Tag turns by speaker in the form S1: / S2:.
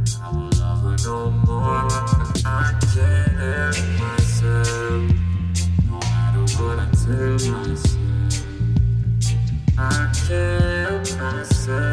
S1: I won't love her no more. I can't help myself. No matter what I tell myself, I can't help myself.